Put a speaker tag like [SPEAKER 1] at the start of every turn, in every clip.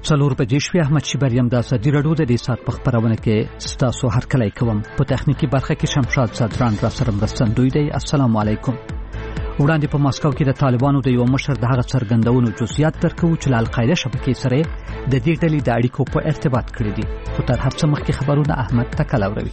[SPEAKER 1] څلور بجې شوې. احمد شیبر یم. د ازادي راډیو د دې ساعت په خبرونه کې ستاسو هرکلی کوم. په تخنیکی برخه کې شمشاد صدران را سره مرستندوی دی. السلام علیکم. وړاندې په ماسکو کې د طالبانو د یو مشر د هغه څرګندونو جزئیات درکو چې له القاعده شبکې سره د دې ډلې د اړیکو په ارتباط کړی دي. خو تر هر څه مخکې خبرونه احمد تکلاوروي.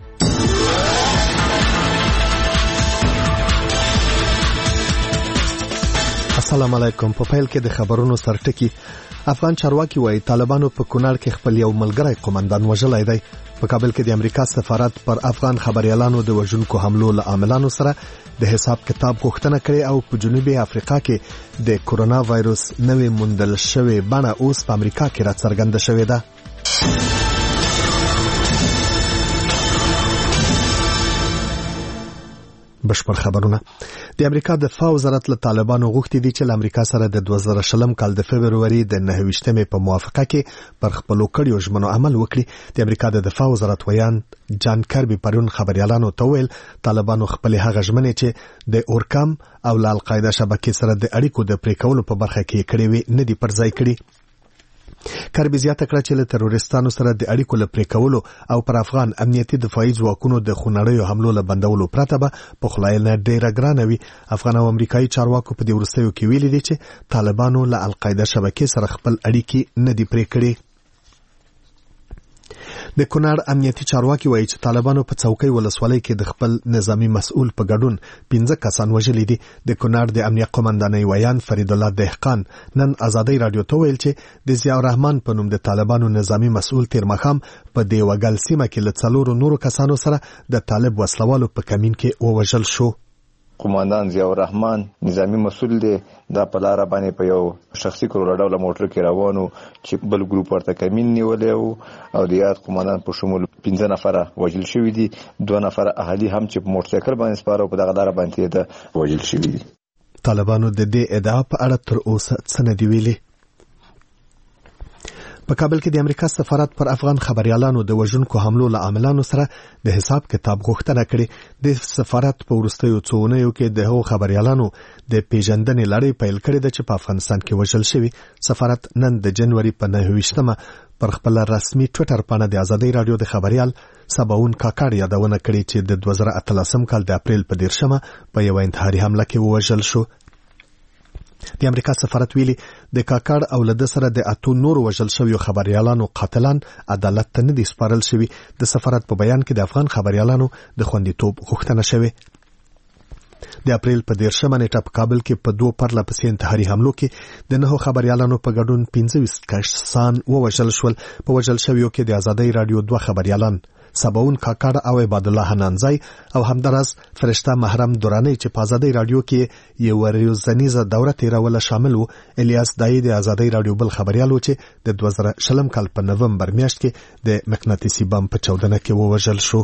[SPEAKER 2] السلام علیکم. په پیل کې د خبرونو سرټکی. افغان چارواکي وايي طالبانو په کونړ کې خپل یو ملګری قومندان وژلای دی. په کابل کې د امریکا سفارت پر افغان خبريالانو د وژونکو حملو له عاملانو سره د حساب کتاب غوښتنه کړې او په جنوبي افریقا کې د کورونا وایروس نوې موندل شوې بڼه اوس په امریکا کې راڅرګنده شوې ده. بشپړ خبرونه. د امریکا د دفاع وزارت له طالبانو غوښتي دي چې له امریکا سره د 2020 کال د فبرवरी د 9 په موافقه کې پر خپلو کړیو ژمنو عمل وکړي. د امریکا د دفاع وزارت ویان جان کربي پرون خبريالانو ته ویل طالبانو خپل هغه ژمنې چې د اورکام او ل القاعده شبکې سره د اړیکو د پریکولو په برخه کې کړې وي نه دي پر ځای کړي. کربي زیاته کړه چې له تروریستانو سره د اړیکو لپاره کولو او پر افغان امنیتي دفاعي ځواکونو د خونړیو حملو له بندولو پرته به په خلایل ډیره ګرانه وي. افغان او امریکایي چارواکو په دې ورستیو کې ویلي دي چې طالبانو له القاعده شبکې سره خپل اړیکې نه دي پرې کړې. د کونړ امنیتي چارواکي وایي چې طالبانو په څوکۍ ولسوالۍ کې د خپل نظامی مسؤل په ګډون 15 کسان وژلي دي. د کونړ د امنیت قومندانۍ ویان فرید الله دهقان نن ازادي رادیو ته ویل چې د ضیاء الرحمن په نوم د طالبانو نظامی مسؤل تیر مخام په دیوګل سیمه کې له 4 نورو کسانو سره د طالب وسلوالو په کمین کې ووژل شو.
[SPEAKER 3] قومندان ضیاء الرحمن نظامی مسؤل دی. دا په لار باندې په یو شخصي کورډاوله موټر کې روانو چې بل ګروپ ورته کمین نیولې او د یاد قومندان په شمول 15 نفر وژل شوی دي. 2 نفر اهالي هم چې په موټر سایکل باندې سپارو په دغه لار باندې ده وژل شوی دي.
[SPEAKER 2] طالبانو د دې ادعا په اړه تر اوسه څه نه دی ویلي. په کابل کې د امریکا سفارت پر افغان خبريالانو د وژونکو حملو له عاملانو سره د حساب کتاب غوښتنه کړې. د سفارت په ورستیو څونیو کې د هغو خبريالانو د پیژندنې لړۍ پیل کړې ده چې په افغانستان کې وژل شوي. سفارت نن د جنوري په 9 پر خپل رسمي ټوئیټر باندې د ازادي رادیو د خبريال سباون کاکړ یادونه کړې چې د 2013 کال د اپریل په 10 په یو انتحاري حمله کې وژل شو. د امریکا سفارت ویلي د کاکړ او لده سره د 8 نور وژل شویو خبريالانو قاتلان عدالت ته نه دي سپارل شوي. د سفارت په بیان کې د افغان خبريالانو د خوندیتوب غوښتنه شوې. د اپریل په 10 نیټه په کابل کې په 2 پرله پسې انتحاري حملو کې د 9 خبريالانو په ګډون 15 کسان وژل شول. په وژل شویو کې د ازادي رادیو 2 خبريالان سباون کاکړ او عبد الله حنانزای او همدارس فرشته محرم دورانی چې په ازادي رادیو کې یو ورځنیزه دوره تیروله شامل وو. الیاس دای د ازادي رادیو بل خبريالو چې د 2020 کال په نومبر میاشت کې د مقناطیسي بم په 14 کې ووژل شو.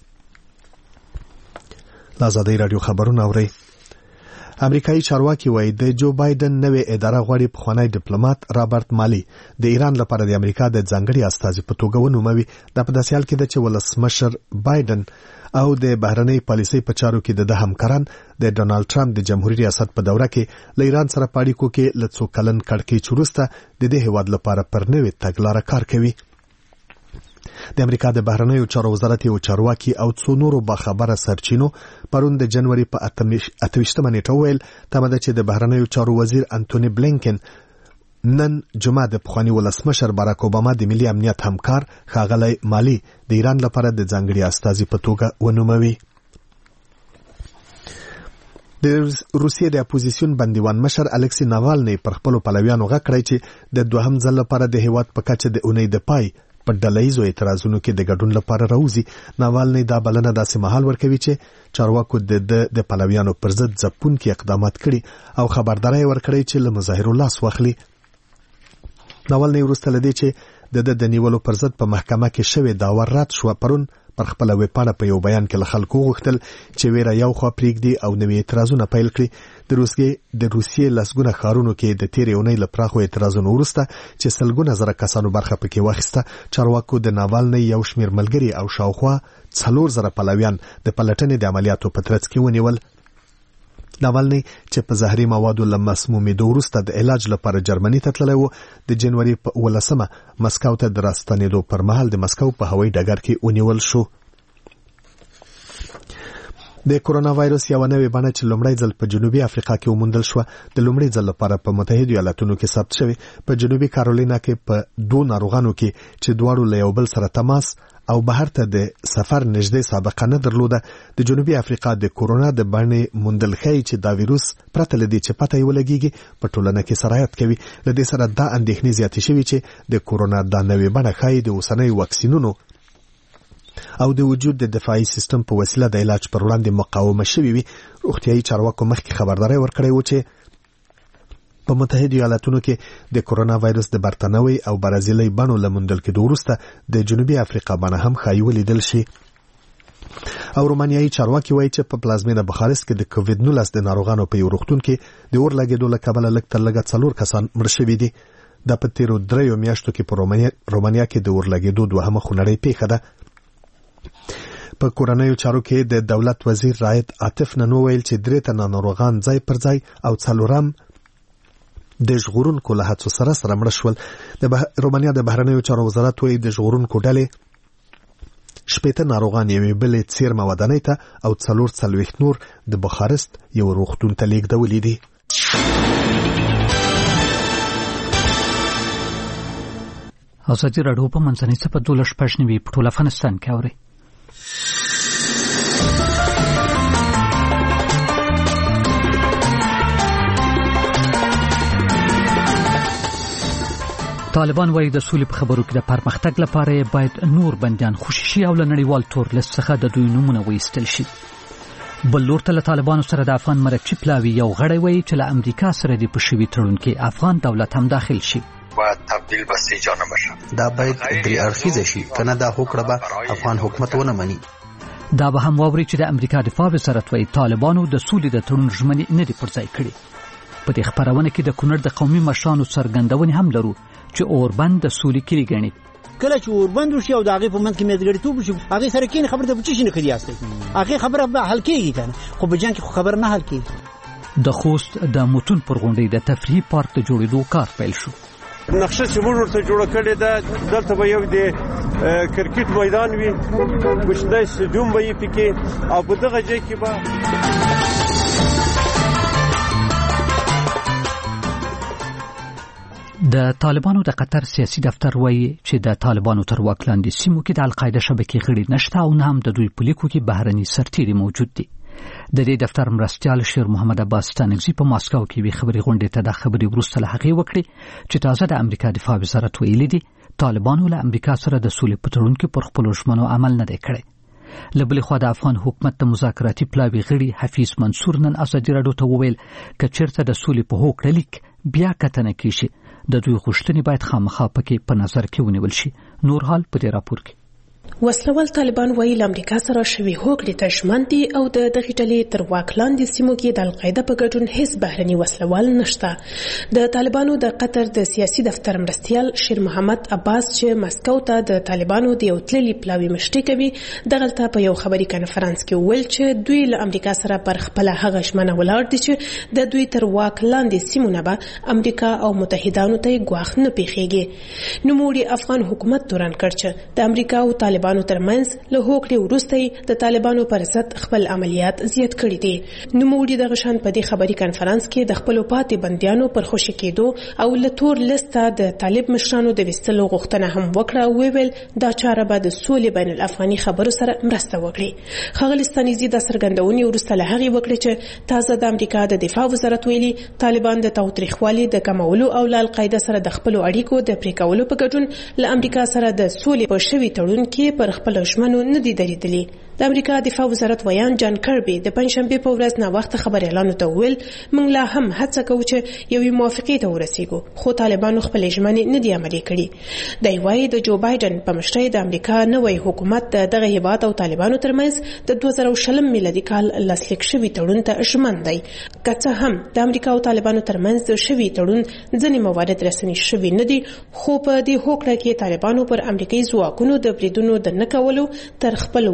[SPEAKER 2] ازادي رادیو خبرونه اوري. امریکایي چارواکي وایي د جو بایدن نوې اداره غواړي پخوانی ډیپلوماټ رابرټ مالی د ایران لپاره د امریکا د ځانګړي استازي په توګه ونوموي. دا په داسې حال کې ده چې ولسمشر بایدن او د بهرنۍ پالیسۍ په چارو کې د همکاران د ډونالد ټرمپ د جمهوریت ریاست په دوره کې له ایران سره په اړیکو کې له څو کلن کړکېچ وروسته د دې هیواد لپاره پر نوې تګلاره کار کوي. د امریکا د بهرنیو چارو وزارت یو چارواکي او څو نورو باخبره سرچینو پرون د جنوري په 28 نیټه ویل تمه چې د بهرنیو چارو وزیر انټونی بلینکن نن جمعه د پخوانی ولسمشر باراک اوباما د ملي امنیت همکار ښاغلی مالی د ایران لپاره د ځانګړي استازي په توګه ونوموي. د روسیې د اپوزیسیون بندیوان مشر الکسی ناوالنی پر خپل پلویانو غږ کړی چې د دوهم ځل لپاره د هیواد په کچه د اونۍ د پای په ډلهیزو اعتراضونو کې د ګډون لپاره راوځي. ناوالنی دا بلنه داسې مهال ورکوي چې چارواکو د پلویانو پر ضد ځپونکي اقدامات کړي او خبرداري ورکړي چې له مظاهرو لاس واخلي. ناوالنی وروسته لدی چې د نیولو پر ضد په محکمه کې شوی داور رد شو. پرون پر خپل ویبپاڼه په یو بیان کې له خلکو غوښتل چې ویره یو خوا پریږدي او نوې اعتراضونه پیل کړي. د روسیې لسګونه ښارونو کې د تیرې اونۍ له پراخو اعتراضونو وروسته چې سلګونه زره کسانو برخه پکې واخیسته، چارواکو د ناوالنی یو شمېر ملګري او شاوخوا 4000 پلویان د پلټنې د عملیاتو په ترڅ کې ونیول. ناولني چې په زهري موادو له مسمومېدو وروسته د علاج لپاره جرمني ته تللی و د جنوري په 18 مسکو ته د راستنېدو پر مهال د مسکو په هوایي ډګر کې ونیول شو. د کورونا وایرس یو نوې بڼه چې لومړی ځل په جنوبي افریقا کې وموندل شو د لومړي ځل لپاره په متحده ایالاتونو کې ثبت شوی. په جنوبي کارولینا کې په 2 ناروغانو کې چې دواړو له یو بل سره تماس او بهر ته د سفر نږدې سابقه نه درلوده د جنوبي افریقا د کورونا د بڼې موندل ښیي چې دا ویروس پرته له دې چې پته یې ولګېږي په ټولنه کې سرایت کوي. له دې سره دا اندېښنې زیاتې شوي چې د کورونا دا نوې بڼه ښایي د اوسنیو واکسینونو او د وجود د دفاعي سیستم په وسیله د علاج پر وړاندې مقاومه شوي وي. روغتیايي چارواکو مخکې خبرداری ورکړی و چې په متحده ایالاتونو کې د کورونا وایرس د برتانوي او برازیلي بڼو له موندل کېدو وروسته د جنوبي افریقا بڼه هم ښایي ولیدل شي. او رومانیایي چارواکي وایي چې په پلازمینه بخارست کې د کووید 19 د ناروغانو په یو روغتون کې د اور لګېدو له کبله لږ تر لږه 4 کسان مړه شوي دي. دا په تیرو 3 میاشتو کې په رومانیا کې د اور لګېدو دوهمه خونړۍ پیښه ده. په کورنیو چارو کې د دولت وزیر رایت عاطف نن وویل چې 3 تنه ناروغان ځای پر ځای او 4 د ژغورونکو له هڅو سره مړه شول. د رومانیا د بهرنیو چارو وزارت وایي د ژغورونکو ډلې 8 ناروغان یوې بلې څیرمه ودانۍ ته او 44 نور د بخارست یو روغتون ته لیږدولي دي.
[SPEAKER 1] ازادي راډیو په منځنۍ صفحه 12 په ټول افغانستان کې اوري. طالبان وایي د سولې په خبرو کې د پرمختګ لپاره باید نور بندیان خوشي شي او له نړیوال تور لیست څخه د دوی نومونه وایستل شي. بل لور ته له طالبانو سره د افغان مرکچی پلاوي یو غړی وایي چې له امریکا سره د پښوی تړون کې افغان دولت هم داخل شي.
[SPEAKER 4] باید تبدیل بسې جانه بشه.
[SPEAKER 5] دا باید درې اړخیزه شي کنه دا هوکړه به افغان حکومت ونه مني.
[SPEAKER 1] دا به هم واوري چې د امریکا دفاع وزارت وایي طالبانو د سولې د تړون ژمنې نه دي پرځای کړې. په دې خبرونه کې د کونړ د قومي مشرانو څرګندونې هم لرو چې اوربند د سولې کلی ګڼي.
[SPEAKER 6] کله چې اوربند وشي او د هغې په منځ کې مزګړیتوب وشي هغې سره کېنې خبره ته به څه شي نه کړي یاستئ هغې خبره به حل کېږي که نه خو په جنګ کې خو خبره نه حل کېږي.
[SPEAKER 1] د خوست د متون پر غونډۍ د تفریحي پارک د جوړېدو کار پیل شو.
[SPEAKER 7] نقشه چې موږ ورته جوړه کړې ده دلته به یو د کرکټ میدان وي کوچنی سټیډیوم به یې پکې او په دغه ځای کې به
[SPEAKER 1] د طالبانو د قطر سیاسي دفتر وایي چې د طالبانو تر واک لاندې سیمو کې د القاعده شبکې غړي نشته او نه هم د دوی په لیکو کې بهرني سرتیري موجود دي. د دې دفتر مرستیال شیر محمد عباس ستانکزي په ماسکو کې وی خبري غونډې ته د خبري وروسته له هغې وکړي چې تازه د امریکا دفاع وزارت ویلي دي طالبانو له امریکا سره د سولې په تړون کې پر خپلو ژمنو عمل نه دی کړی. له بلې خوا د افغان حکومت د مذاکراتي پلاوي غړي حفیظ منصور نن ازادي راډیو ته وویل که چېرته د سولې په هوکړه لیک بیا کتنه کیږي د دوی غوښتنې باید خامخا پکې په نظر کې ونیول شي. نور حال په دې راپور کې
[SPEAKER 8] وسلوال طالبان وایي له امریکا سره شوي هوکړې ته ژمن دي او د دغې ډلې تر واک لاندې سیمو کې د القاعده په ګډون هیڅ بهرني وسلوال نشته. د طالبانو د قطر د سیاسي دفتر مرستیال شیر محمد عباس چې مسکو ته د طالبانو د یو تللي پلاوي مشري کوي دغلته په یو خبري کانفرنس کې وویل چې دوی له امریکا سره پر خپله هغه ژمنه ولاړ دي چې د دوی تر واک لاندې سیمو نه به امریکا او متحدانو ته یې ګواښ نه پیښیږي. نوموړي افغان حکومت تورن کړ چې د امریکا او طالبانو ترمنځ له هوکړې وروسته د طالبانو پر ضد خپل عملیات زیات کړي دي. نوموړي دغه شان په دې خبري کانفرنس کې د خپلو پاتې بندیانو پر خوشي کېدو او له تور لیسته د طالب مشرانو د ویستلو غوښتنه هم وکړه او ویل دا چاره به د سولې بین الافغاني خبرو سره مرسته وکړي. ښاغلي ستانکزي د څرګندونې وروسته له هغې وکړې چې تازه د امریکا د دفاع وزارت ویلي طالبان د تاوتریخوالي د کمولو او له القاعده سره د خپلو اړیکو د پرې کولو په ګډون له امریکا سره د سولې په شوي تړون کې پر خپل ژمنو نه دي درېدلي. د امریکا دفاع وزارت ویان جان کربي د پنځشنبه په ورځ ناوخته خبريالانو ته وویل موږ لا هم هڅه کوو چې یوې موافقې ته ورسیږو خو طالبانو خپل ژمنې نه دي عملي کړي. د وايي د جو بایدن په مشرۍ د امریکا نوې حکومت دغه هیواد او طالبانو ترمنځ د 2020 میلادي کال لاسلیک شوی تړون ته ژمن دی. که څه هم د امریکا او طالبانو ترمنځ د شوی تړون ځینې موارد رسمي شوي نه دي خو په دې هوکړه کې طالبانو پر امریکایي ځواکونو د بریدونو د نه کولو تر خپل واک لاندې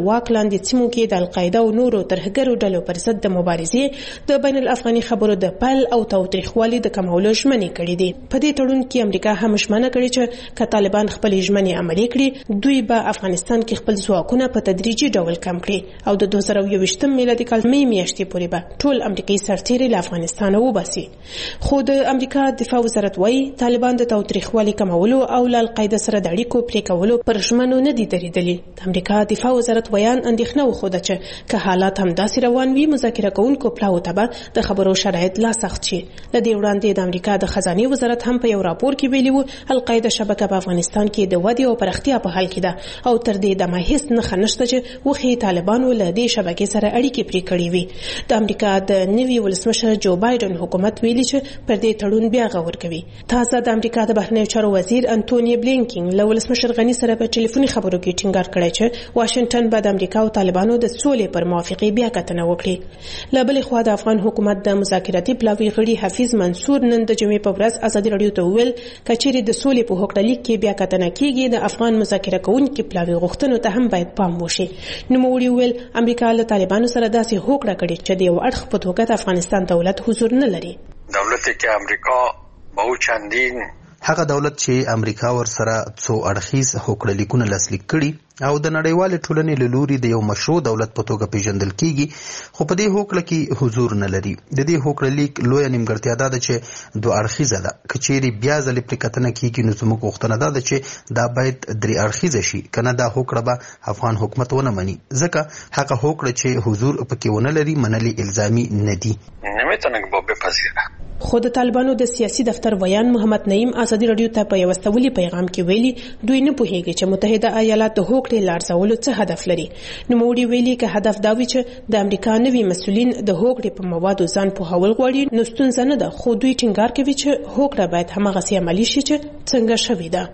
[SPEAKER 8] لاندې سیمو کې د القاعده او نورو ترهګرو ډلو پر ضد د مبارزې د بین الافغاني خبرو د پل او تاوتریخوالي د کمولو ژمنې کړې دي. په دې تړون کې امریکا هم ژمنه کړې چې که طالبان خپل ژمنې عملي کړي دوی به افغانستان کې خپل ځواکونه په تدریجي ډول کم کړي او د 2021 میلادي کال مې میاشتې پورې به ټول امریکایي سرتیري له افغانستان وباسي. خو د امریکا دفاع وزارت وايي طالبان د تاوتریخوالي کمولو او له القاعده سره د اړیکو پرې کولو پر ژمنو نه دي درېدلي. د امریکا دفاع وزارت بیان اندېښنه وښوده چې که حالات همداسې روان وي مذاکره کوونکو پلاوو ته به د خبرو شرایط لا سخت شي. له دې وړاندې د امریکا د خزانې وزارت هم په یو راپور کې ویلي و القاعده شبکه په افغانستان کې د ودې او پراختیا په حال کې ده او تر دې دمه هیڅ نښه نشته چې وښیي طالبانو له دې شبکې سره اړیکې پرې کړې وي. د امریکا د نوي ولسمشر جو بایدن حکومت ویلي چې پر دې تړون بیا غور کوي. تازه د امریکا د بهرنیو چارو وزیر انټونی بلینکن له ولسمشر غني سره په ټلیفوني خبرو کې ټینګار کړی چې واشنگټن به د امریکا او طالبانو د سولې پر موافقې بیا کتنه وکړي. له بلې خوا د افغان حکومت د مذاکراتي پلاوي غړي حفیظ منصور نن د جمعې په ورځ ازادي راډیو ته وویل کچېرې د سولې په هوکړه کې بیا کتنه کیږي د افغان مذاکره کوونکو پلاوي غوښتنو ته هم باید پام وشي. نوموړي وویل امریکا له طالبانو سره داسې هوکړه کړې چې د یو اړخ په توګه د افغانستان دولت حضور نه لري.
[SPEAKER 4] دولتی که امریکا با او چندین
[SPEAKER 5] هغه دولت چې امریکا ور سره څو اړخیز هوکړه لیکونه لاسلیک کړي او د نړیوال ټولنې له لوري د یو مشروع دولت په توګه پیژندل کیږي خو په دې هوکړه کې حضور نه لري. د دې هوکړه لیک لوی نیمګړتیا ده چې دوه اړخیزه ده. کچېری بیا ځلې پرې کتنه کیږي نو زموږ غوښتنه ده چې دا باید درې اړخیزه شي کنه دا هوکړه به افغان حکومت ونه مني ځکه هغه هوکړه چې حضور پکې ونه لري منلي الزامي نه دي.
[SPEAKER 4] نمیتونه بپذیره.
[SPEAKER 8] خو د طالبانو د سیاسي دفتر ویان محمد نعیم ازادي راډیو ته په یو استولي پیغام کې ویلي دوی نه پوهیږي چې متحده ایالات د هوکړې لارځولو څه هدف لري. نوموړي ویلي که هدف دا وي چې د امریکا نوي مسؤلین د هوکړې په موادو ځان پوهول غواړي نو ستونزه نه ده خو دوی ټینګار کوي چې هوکړه باید هماغسې عملي شي چې څنګه شوې ده.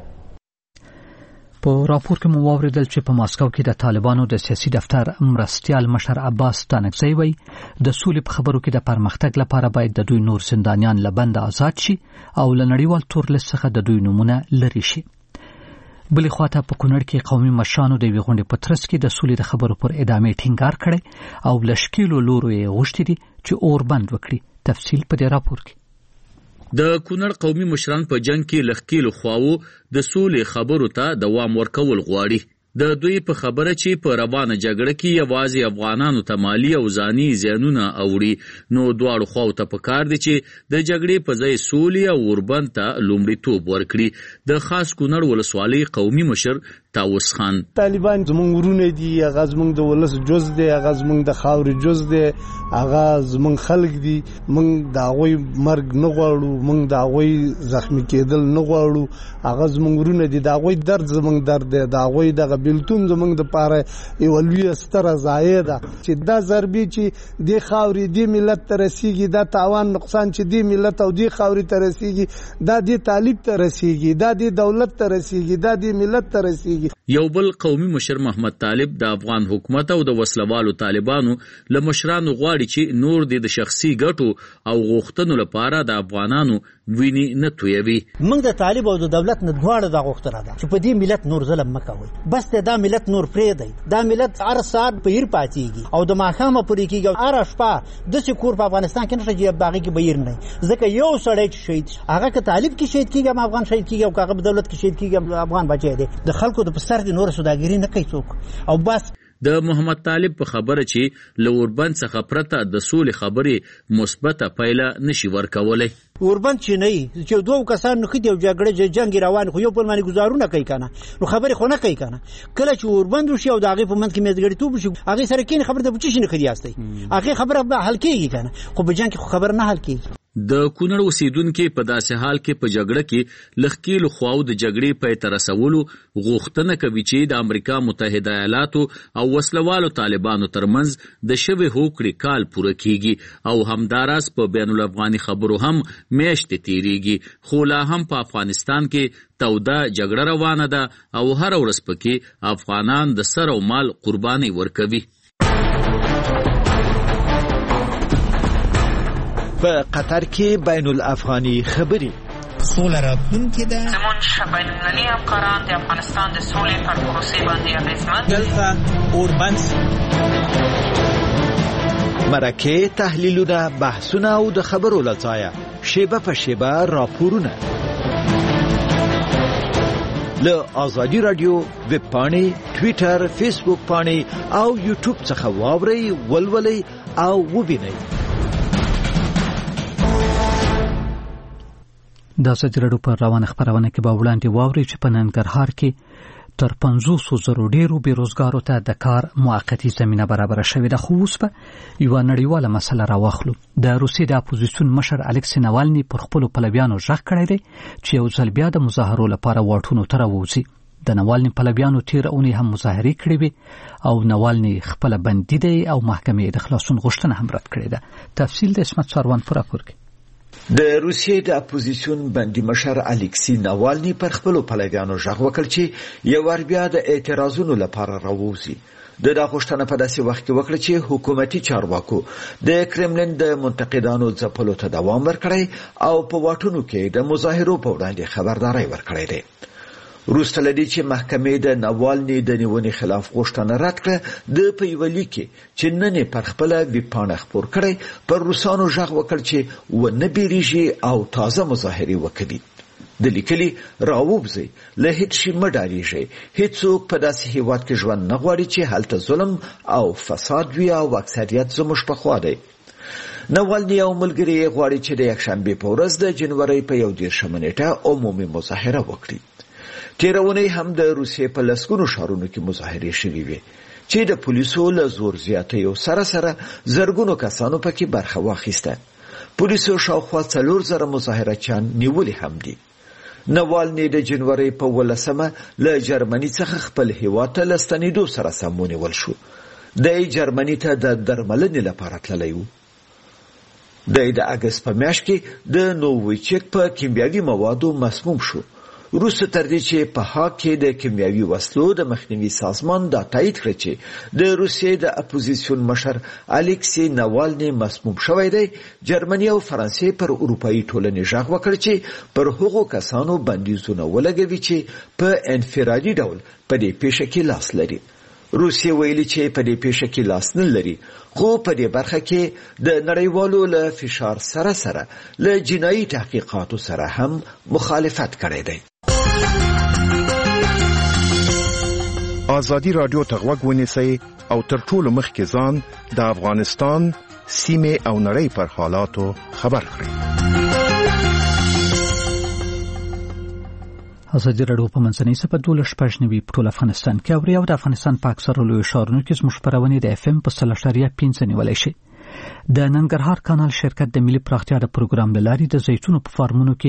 [SPEAKER 1] په راپور کې مو واوریدل چې په ماسکو کې د طالبانو د سیاسي دفتر مرستیال مشر عباس تانکزی وایي د سولې په خبرو کې د پرمختګ لپاره باید د دوی نور زندانیان له بند آزاد شي او له نړیوال تورلیست څخه د دوی نومونه لرې شي. بلې خواته په کونړ کې قومي مشرانو د یوې غونډې په ترڅ کې د سولې د خبرو پر ادامې ټینګار کړی او له شکیلو لورو یې غوښتي دي چې اور بند وکړي. تفصیل په دې راپور کې.
[SPEAKER 9] د کونړ قومي مشران په جنگ کې لخکیلو خواو د سولې خبرو ته دوام ورکول غواړي. د دوی په خبره چې په روانه جګړه کې یوازې افغانانو ته مالی او ځاني زیانونه اوړي نو دواړو خواو ته پکار دي چې د جګړې په ځای سولې او اوربند ته لومړیتوب ورکړي. د خاص کونړ ولسوالۍ قومي مشر تاوس خان
[SPEAKER 10] طالبان زمونږ ورونه دي هغه زمونږ د ولس جز دی هغه زمونږ د خاورې جز دی هغه زمونږ خلک دي مونږ د هغوی مرګ نه غواړو مونږ د هغوی زخمی کېدل نه غواړو هغه زمونږ ورونه دي د هغوی درد زمونږ درد دی د هغوی دغه بیلتون زمونږ دپاره یوه لویه ستره ضایع ده چې دا ضربې چې دې خاورې دې ملت ته رسیږي دا تاوان نقصان چې دې ملت او دې خاورې ته رسیږي دا دې طالب ته رسیږي دا دې دولت ته رسیږي دا دې ملت ته رسیږي.
[SPEAKER 9] یو بل قومي مشر محمد طالب د افغان حکومت او د وسلوالو طالبانو له مشرانو غواړي چې نور د شخصي ګټو او غوښتنو لپاره د افغانانو ویني نه تویوي.
[SPEAKER 6] موږ د طالب او د دولت نه دواړه د غوښتنه ده چې په دې ملت نور ظلم مکوي بس دا ملت نور پرېږدئ دا ملت هر ساعت بهیر پاتېږي او د ماښامه پورې کېږي هره شپه داسې کور په افغانستان کې نشته چې په هغې کې بهیر نه وي ځکه یو سړی چې شهید هغه که طالب کې شهید کېږي هم افغان شهید کېږي او که هغه په دولت کې شهید کېږي هم افغان بچی دی د خلکو د په سر دې نوره سوداګري نه کوي څوک او بس.
[SPEAKER 9] د محمد طالب په خبره چې له اوربند څخه پرته د سولې خبرې مثبته پایله نشي ورکولی.
[SPEAKER 6] اوربند چې نه چې دوه کسان نښتي او جګړه جنګ روان خو یو بل باندې ګزارونه کوي کنه نو خبرې خو نه کوي کنه کله چې اوربند وشي او د هغې په منځ کې میزګړیتوب وشي هغې سره کښېني خبرې ته په څه شي نه ښه یاستئ هغې خبره به حل کېږي کنه خو په جنګ کې خو خبره نه حل کېږي.
[SPEAKER 9] د کونړ اوسیدونکو په داسې حال کې په جګړه کې لخکیلو خواو د جګړې پای ته رسولو غوښتنه کوي چې د امریکا متحده ایالاتو او وسلوالو طالبانو ترمنځ د شوې هوکړې کال پوره کیږي او همداراز په بین الافغاني خبرو هم میاشتې تیریږي خو لا هم په افغانستان کې توده جګړه روانه ده او هر ورځ پکې افغانان د سر او مال قرباني ورکوي.
[SPEAKER 11] په قطر کې بین الافغاني خبري سوله راتلونکې ده.
[SPEAKER 12] زموږ بینالمللي همکاران د افغانستان د سولې پر پروسې باندې اغېزمن
[SPEAKER 11] دلته اوربند
[SPEAKER 13] مرکه، تحلیلونه، بحثونه او د خبرو له ځایه شیبه په شیبه راپورونه له آزادي رادیو ویب پاڼې، ټویټر، فیسبوک پاڼې او یوټیوب څخه واورئ، ولولئ او ووینئ.
[SPEAKER 1] د ازادي رادیو پر روانه خبرونه کې به وړاندې واورئ چې په ننګرهار کې تر 500,000 ډیرو بیروزګارو ته د کار موقتی زمينه برابر شوې ده. خو اوس په یو نړیواله مسله راوخلو. د روسیې د اپوزیسیون مشر الکسی ناوالني پر خپل پلویانو ژغ کړی دی چې یو ځل بیا د مظاهرو لپاره واټونو ته راووځي. د ناوالني پلویانو تیر اونۍ هم مظاهرې کړې وي او ناوالني خپل بندي دی او محکمې د خلاصون غوښتنه هم رد کړې ده. تفصیل د اسمت ساروان پر راپور کې.
[SPEAKER 13] د روسیې د اپوزیسیون بندي مشر الکسی ناوالني پر خپل پلویانو ژغ وکړ چې یو ور بیا د اعتراضونو لپاره راووځي. د غوښتنه په داسې وخت کې وکړه چې حکومتي چارواکو د کرملین د منتقدانو ځپلو ته دوام ورکړی او په واټونو کې د مظاهرو په وړاندې خبرداري ورکړې ده. روسته لدی چې محکمې د ناوالني د نیونې خلاف غوښتنه رد کړه. د پیولي کې چې نن پر خپل ویپاڼه خبر کړي پر روسانو ژغ وکړ چې ونه بیریږي او تازه مظاهرې وکړي. د لیکلي راووځي له هیڅ شي مډاریږي. هیڅوک په داسې هیواد کې ژوند نه غواړي چې هلته ظلم او فساد وي او اکثریت زموږ په خوا دی. ناوالني او ملګري غواړي چې د یکشنبه په ورځ د جنوري په 11 نیټه عمومي مظاهره وکړي. تیرونه هم د روسیې په لسګونو شهرونو کې مظاهرې شوې وي چې د پولیسو له زور زیاتیو سره زرګونو کسانو پکې برخه واخیسته. پولیسو شاوخوا 4,000 مظاهرچیان نیولي هم دي. ناوالني د جنوري په 18 له جرمني څخه خپل هیواد ته لستنیدو سره سمونیول شو. د جرمني ته د درملنې لپاره تللی و. د اگست په میاشت کې د نوویچک په کیمیاوي موادو مسموم شو. روس تر دې چې په هاګ کې د کیمیاوي وسلو د مخنیوي سازمان دا تایید کړ چې د روسیې د اپوزیسیون مشر الکسی ناوالني مسموم شوی دی. جرمني او فرانسې پر اروپאי ټولنې ژغ وکړ چې پر هغو کسانو بندیزونه ولګوي چې په انفرادي ډول په دې پیښه کې لاس لري. روسیې ویلي چې په دې پیښه کې لاس نه لري، خو په دې برخه کې د نړیوالو له فشار سره له جنایي تحقیقاتو سره هم مخالفت کړی دی.
[SPEAKER 14] آزادي رادیو ته غوږ ونیسئ او تر ټولو مخکې ځان د افغانستان سیمه او نړۍ پر حالاتو خبر کړئ.
[SPEAKER 1] ازادي رادیو په منځنۍ سپه 12 په ټول افغانستان کې اوري او د افغانستان په اکثره لوی ښارونو کې زموږ خبرونه د FM په 3.5 نیولای شي. د ننګرهار کانال شرکت د ملي پراختیا د پروګرام لاري د زیتونو په فارمونو کې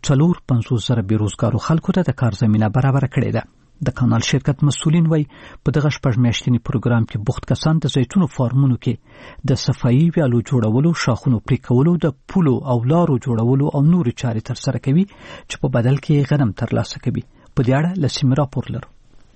[SPEAKER 1] 450,000 بیروزګارو خلکو ته د کار زمينه برابر کړې ده. د کانال شرکت مسؤلین وایي په دغه شپږمیاشتني پروګرام کې بوخت کسان د زیتونو فارمونو کې د صفایي ویالو جوړولو، شاخونو پرې کولو، د پولو او لارو جوړولو او نورو چارې ترسره کوي چې په بدل کې غنم ترلاسه کوي. په دې اړه لسیم راپور لرو.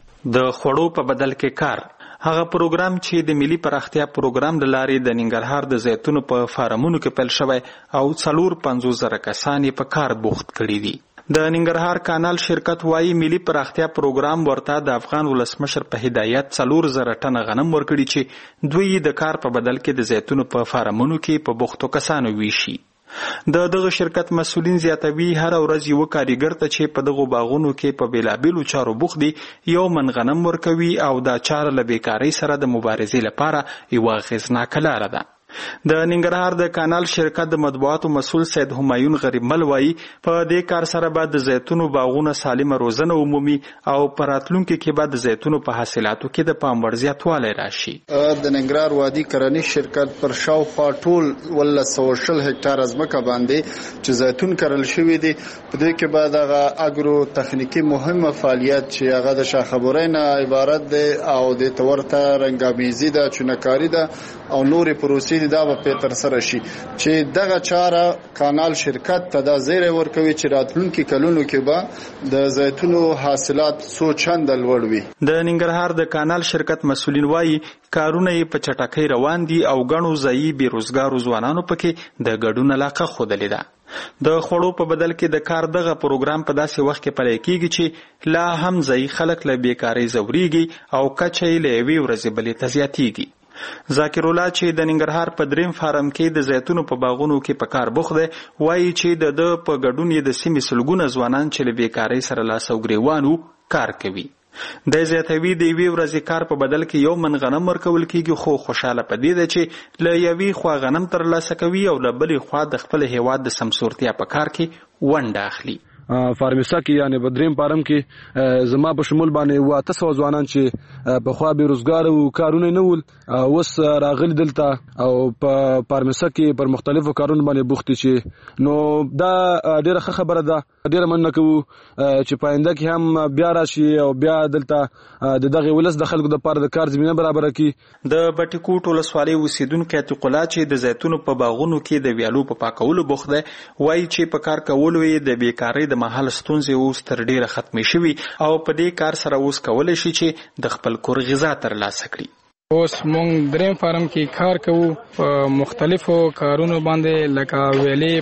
[SPEAKER 15] د خوړو په بدل کې کار هغه پروګرام چې د ملي پراختیا پروګرام د لارې د ننګرهار د زیتونو په فارمونو کې پیل شوی او 450,000 کسان یې په کار بوخت کړي دي. د ننګرهار کانال شرکت وايي ملي پراختیا پروګرام ورته د افغان ولسمشر په هدایت 4,000 ټن غنم ورکړي چې دوی د کار په بدل کې د زیتونو په فارمونو کې په بوختو کسانو ویشي. دغه شرکت مسؤلین زیاتوي هر ورځ یو کاریګر ته چې په دغه باغونو کې په بیلابیلو چارو بوخت دي یو من غنم ورکوي او دا چاره له بیکاری سره د مبارزې لپاره یو اغیزناکه لاره ده. د ننګرهار د کانال شرکت د مطبوعاتو مسؤل سید همایون غریب مل وایي په دې کار سره به د زیتونو باغونه سالمه روزنه عمومي او پراتلونکو کې به د زیتونو په حاصلاتو کې د پام وړ زیاتوالی راشي.
[SPEAKER 16] د ننګرهار وادي کرنی شرکت پر شاوخوا ټول 120 هکتار ځمکه باندې چې زیتون کرل شوی دی په دې کې به د اګرو تخنیکی مهمه فعالیت چې هغه د شاخبرین عبارت دی او د تورته رنګامیزي ده، چونکاری ده او نورې پروسې دا به تر سره شي چې دغه چاره کانال شرکت ته د زیری ورکوي چې راتلونکي کلونو کې به د زیتونو حاصلات څو چنده لوړ وي.
[SPEAKER 15] د ننګرهار د کانال شرکت مسؤلین وایي کارونه یې په چټکۍ روان دي او غنو ځایي بیروزګارو ځوانانو پکې د ګډون علاقه خوده لیده. د خوړو په بدل کې د کار دغه پروګرام په داسې وخت کې پلی کیږي چې لا هم ځایي خلک له بیکارۍ ځورېږي او کچه یې له یوې ورځې بلې ته زیاتېږي. ذاکر الله چې د ننګرهار په دریم فارم کې د زیتونو په باغونو کې په کار بوخت دی وایي چې د په ګډون یې د سیمې سلګونه ځوانان چې له بیکارۍ سره لاس او ګریوان کار کوي. د زیاتوي د یوې ورځې کار په بدل کې 1 من غنم ورکول کیږي خو خوشاله پدې ده چې له یوې خوا غنم ترلاسه کوي او له بلې خوا د خپل هیواد د سمسورتیا په کار کې ونډه اخلي.
[SPEAKER 17] فارمیسا کې یعنی بدریم پارم کې زما په شمول باندې 800 ځوانان چې په خوا به روزګار او کارونه نه ول اوس راغلي دلته او په فارمیسا کې پر مختلفو کارونو باندې بوخت شي نو دا ډیره ښه خبره ده. ډیره مننه کوو چې پاینده کې هم بیا راشي او بیا دلته دغه ولس د خلکو د پاره د کار زمينه برابر کړي.
[SPEAKER 15] د بټکوټ ولسوالۍ اوسیدونکو عتیق الله چې د زیتونو په باغونو کې د ویالو په پاکولو بوخت دی وایي چې په کار کولو یې د بیکارۍ د محل ستونزې اوس تر ډیره ختمې شوي او په دې کار سره اوس کولی شي چې د خپل کور غذا ترلاسه کړي.
[SPEAKER 18] اوس مونږ دریم فارم کې کار کوو په مختلفو کارونو باندې لکه ویلې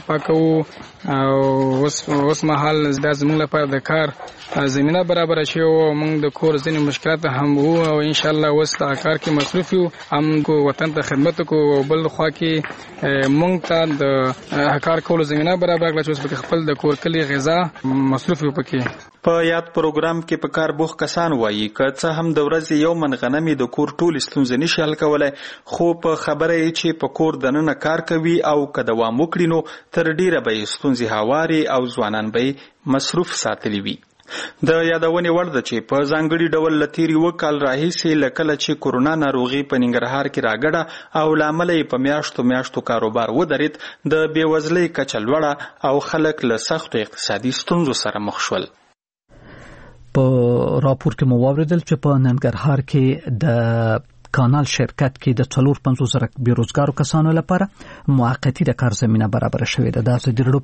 [SPEAKER 18] پاکو او اوس مهال دا زموږ لپاره د کار زمينه برابر شي او مونږ د کور ځینې مشکلات هم وو او ان شاء الله اوس د کار کې مصروف یو هم کو وطن ته خدمت کو بل خوا کې مونږ ته د کار کولو زمينه برابر کړل چې اوس په خپل د کور کلی غذا مصروف یو پکې.
[SPEAKER 15] په یاد پروګرام کې په کار بوخ کسان وایي که څه هم د ورځې 1 من غنمې د کور ټول ستونزې نشي حل کولی خو په خبره یې چې په کور دننه کار کوي او که دوام وکړي نو تر ډیره به یې ستونزې هواري او ځوانان به یې مصروف ساتلی وي. د یادونې وړ ده چې په ځانګړي ډول له تېرې 2 کال راهیسې له کله چې کورونا ناروغي په ننګرهار کې راګډه او له امله یې په میاشتو کاروبار ودرېد د بېوزلۍ کچه لوړه او خلک له سختو اقتصادي ستونزو سره مخ شول.
[SPEAKER 1] په راپور کې مو واوریدل چې په ننګرهار کې د کانال شرکت کې د 450,000 بیروزګارو کسانو لپاره موقتی د کار زمينه برابر شوې ده. د ازادي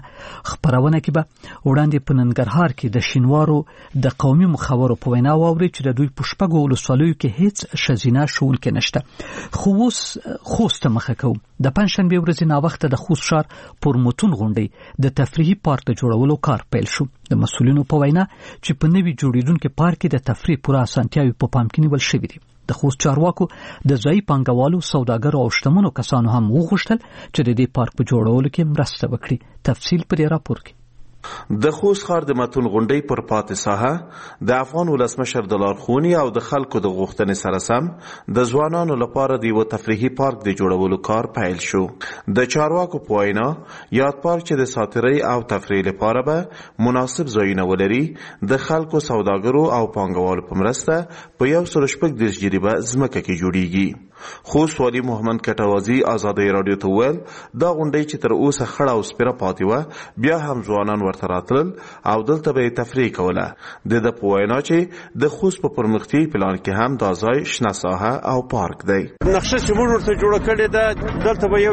[SPEAKER 1] خبرونه کې به وړاندې په ننګرهار کې د شینوارو د قومي مخاورو په وینا واوري چې د دوی په شپږو ولسوالیو کې هیڅ ښځینه ښوونکې نشته. خو اوس خوست مخه کوو د پنځشنبه ورځې نا وخت د خوست ښار پرمتون غونډې د تفریحي پارک د جوړولو کار پیل شو. د مسؤلینو په وینا چې په نوي جوړیدونکو پارک کې د تفریح پوره اسانتیاوي په پام کې نیول شوې دي. د خوست چارواکو د ځای پانګوالو سوداګرو او شتمنو کسانو هم وغوښتل چې د دې پارک په جوړولو کې مرسته وکړي. تفصیل په دې راپور کې.
[SPEAKER 19] د خوست ښار د متون غونډې پر پاتې ساحه د افغان ولسمشر د لارښوونې او د خلکو د غوښتنې سره سم د ځوانانو لپاره د یو تفریحي پارک د جوړولو کار پیل شو. د چارواکو په وینا یاد پارک چې د ساتیرۍ او تفریح لپاره به مناسب ځایونه ولري د خلکو سوداګرو او پانګوالو په مرسته په 140 جریبه ځمکه کې جوړیږي. خوست والی محمد کټوازی آزادۍ رادیو ته ویل دا غونډې چې تر اوسه خړه او سپیره پاتې وه بیا هم ځوانان ورته راتلل او دلته به یې تفریح کوله. د ده په وینا چې د خوست په پرمختیایي پلان کې هم دا ځای شنه ساحه او پارک دی.
[SPEAKER 7] نقشه چې موږ ورته جوړه کړې ده دلته به یو